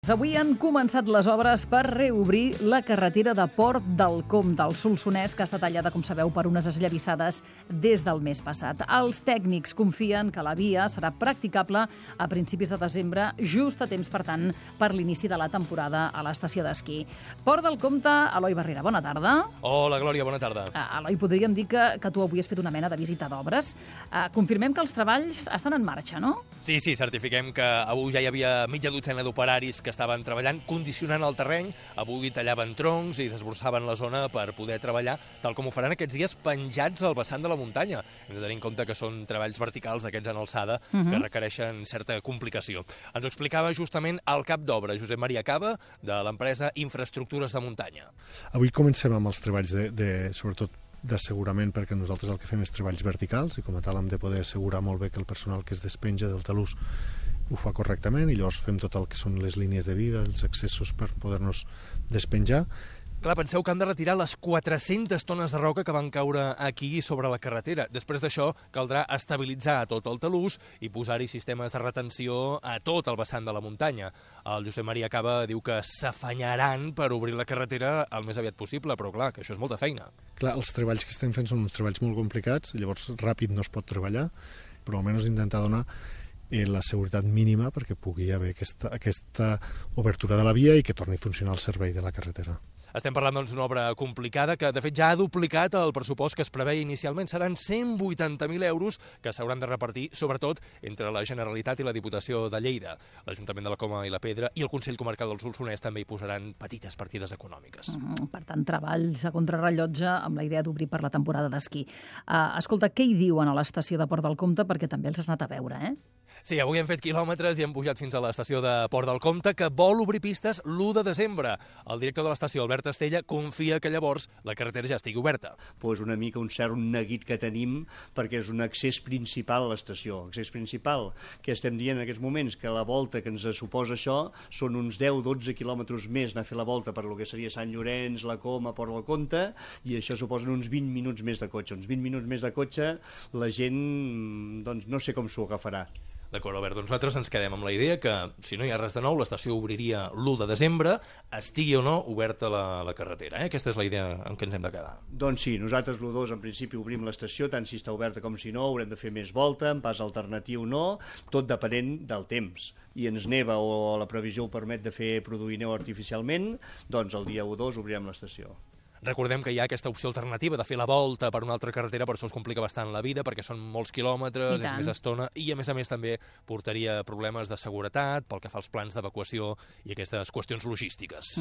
Avui han començat les obres per reobrir la carretera de Port del Comte, al Solsonès, que està tallada, com sabeu, per unes esllavissades des del mes passat. Els tècnics confien que la via serà practicable a principis de desembre, just a temps, per tant, per l'inici de la temporada a l'estació d'esquí. Port del Comte, Eloi Barrera, bona tarda. Hola, Glòria, bona tarda. Eloi, podríem dir que tu avui has fet una mena de visita d'obres. Confirmem que els treballs estan en marxa, no? Sí, certifiquem que avui ja hi havia mitja dotzena d'operaris que estaven treballant, condicionant el terreny. Avui tallaven troncs i desbrossaven la zona per poder treballar, tal com ho faran aquests dies penjats al vessant de la muntanya. Hem de tenir en compte que són treballs verticals d'aquests en alçada que requereixen certa complicació. Ens ho explicava justament el cap d'obra, Josep Maria Cava, de l'empresa Infraestructures de Muntanya. Avui comencem amb els treballs sobretot d'assegurament, perquè nosaltres el que fem és treballs verticals i com a tal hem de poder assegurar molt bé que el personal que es despenja del talús ho fa correctament i llavors fem tot el que són les línies de vida, els accessos per poder-nos despenjar. Clar, penseu que han de retirar les 400 tones de roca que van caure aquí sobre la carretera. Després d'això, caldrà estabilitzar tot el talús i posar-hi sistemes de retenció a tot el vessant de la muntanya. El Josep Maria Cava diu que s'afanyaran per obrir la carretera el més aviat possible, però clar, que això és molta feina. Clar, els treballs que estem fent són uns treballs molt complicats, llavors ràpid no es pot treballar, però almenys intentar donar la seguretat mínima perquè pugui haver aquesta obertura de la via i que torni a funcionar el servei de la carretera. Estem parlant d'una obra complicada que, de fet, ja ha duplicat el pressupost que es preveia inicialment. Seran 180.000 euros que s'hauran de repartir, sobretot, entre la Generalitat i la Diputació de Lleida. L'Ajuntament de la Coma i la Pedra i el Consell Comarcal del Solsonès també hi posaran petites partides econòmiques. Per tant, treballs a contrarrellotge amb la idea d'obrir per la temporada d'esquí. Escolta, què hi diuen a l'estació de Port del Comte? Perquè també els has anat a veure, eh? Sí, avui hem fet quilòmetres i hem pujat fins a l'estació de Port del Comte, que vol obrir pistes l'1 de desembre. El director de l'estació, Albert Estella, confia que llavors la carretera ja estigui oberta. Pues una mica un cert neguit que tenim, perquè és un accés principal a l'estació. Accés principal, que estem dient en aquests moments que la volta que ens suposa això són uns 10-12 quilòmetres més anar a fer la volta per lo que seria Sant Llorenç, la Coma, Port del Comte, i això suposen uns 20 minuts més de cotxe. Uns 20 minuts més de cotxe, la gent, doncs, no sé com s'ho agafarà. D'acord, Albert, doncs nosaltres ens quedem amb la idea que, si no hi ha res de nou, l'estació obriria l'1 de desembre, estigui o no oberta la carretera. Aquesta és la idea en què ens hem de quedar. Doncs sí, nosaltres l'1-2 en principi obrim l'estació, tant si està oberta com si no, haurem de fer més volta, en pas alternatiu no, tot depenent del temps. I ens neva o la previsió ho permet de produir neu artificialment, doncs el dia 1-2 obrirem l'estació. Recordem que hi ha aquesta opció alternativa de fer la volta per una altra carretera, però això us complica bastant la vida perquè són molts quilòmetres, és més estona i a més també portaria problemes de seguretat pel que fa als plans d'evacuació i aquestes qüestions logístiques.